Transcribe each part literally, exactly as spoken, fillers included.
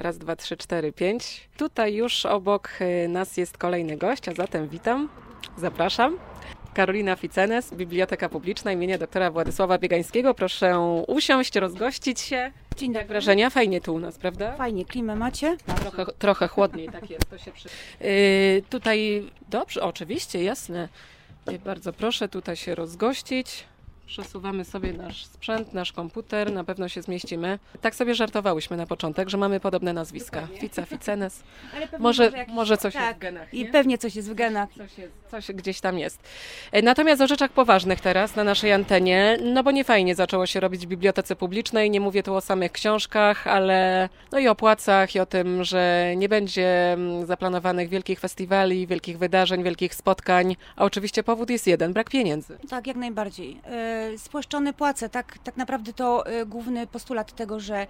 Raz, dwa, trzy, cztery, pięć. Tutaj już obok nas jest kolejny gość, a zatem witam, zapraszam. Karolina Ficenes, Biblioteka Publiczna imienia doktora Władysława Biegańskiego. Proszę usiąść, rozgościć się. Dzień dobry. Jak wrażenia? Fajnie tu u nas, prawda? Fajnie, klimę macie? Trochę, trochę chłodniej, tak jest. To się przy... yy, tutaj, dobrze, oczywiście, jasne. Yy, bardzo proszę tutaj się rozgościć. Przesuwamy sobie nasz sprzęt, nasz komputer, na pewno się zmieścimy. Tak sobie żartowałyśmy na początek, że mamy podobne nazwiska. Fica, Ficenes. Może, może, jakiś... może coś tak, jest w genach, i nie? pewnie coś jest w genach. Coś, jest, coś gdzieś tam jest. Natomiast o rzeczach poważnych teraz na naszej antenie, no bo nie fajnie zaczęło się robić w bibliotece publicznej. Nie mówię tu o samych książkach, ale no i o płacach i o tym, że nie będzie zaplanowanych wielkich festiwali, wielkich wydarzeń, wielkich spotkań. A oczywiście powód jest jeden, brak pieniędzy. Tak, jak najbardziej. Spłaszczone płace, tak, tak naprawdę to główny postulat tego, że,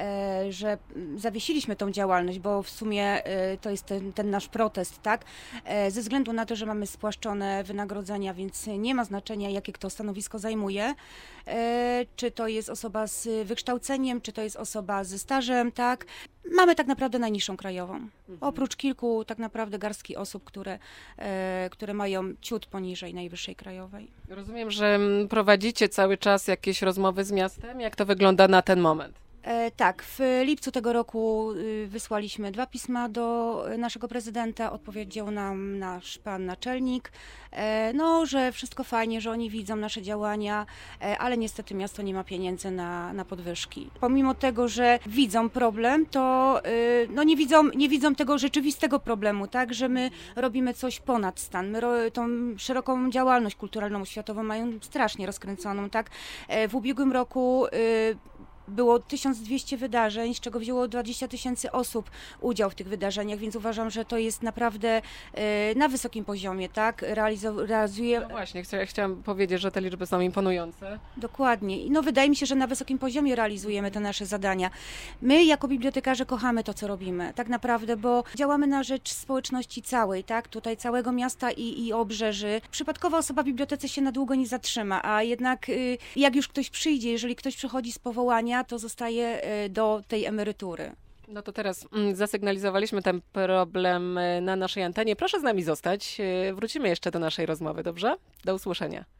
że zawiesiliśmy tą działalność, bo w sumie to jest ten, ten nasz protest, tak? Ze względu na to, że mamy spłaszczone wynagrodzenia, więc nie ma znaczenia, jakie kto stanowisko zajmuje, czy to jest osoba z wykształceniem, czy to jest osoba ze stażem, tak? Mamy tak naprawdę najniższą krajową. Mhm. Oprócz kilku tak naprawdę garstki osób, które, które mają ciut poniżej najwyższej krajowej. Rozumiem, że prowadzicie cały czas jakieś rozmowy z miastem. Jak to wygląda na ten moment? E, tak, w lipcu tego roku y, wysłaliśmy dwa pisma do naszego prezydenta, odpowiedział nam nasz pan naczelnik, e, no, że wszystko fajnie, że oni widzą nasze działania, e, ale niestety miasto nie ma pieniędzy na, na podwyżki. Pomimo tego, że widzą problem, to y, no, nie, widzą, nie widzą tego rzeczywistego problemu, tak, że my robimy coś ponad stan, my ro, tą szeroką działalność kulturalną oświatową mają strasznie rozkręconą, tak. E, w ubiegłym roku y, było tysiąc dwieście wydarzeń, z czego wzięło dwadzieścia tysięcy osób udział w tych wydarzeniach, więc uważam, że to jest naprawdę e, na wysokim poziomie, tak? Realizo- realizuje... No właśnie, chcia- chciałam powiedzieć, że te liczby są imponujące. Dokładnie. No wydaje mi się, że na wysokim poziomie realizujemy te nasze zadania. My jako bibliotekarze kochamy to, co robimy, tak naprawdę, bo działamy na rzecz społeczności całej, tak? Tutaj całego miasta i, i obrzeży. Przypadkowa osoba w bibliotece się na długo nie zatrzyma, a jednak y, jak już ktoś przyjdzie, jeżeli ktoś przychodzi z powołania, to zostaje do tej emerytury. No to teraz mm, zasygnalizowaliśmy ten problem na naszej antenie. Proszę z nami zostać. Wrócimy jeszcze do naszej rozmowy, dobrze? Do usłyszenia.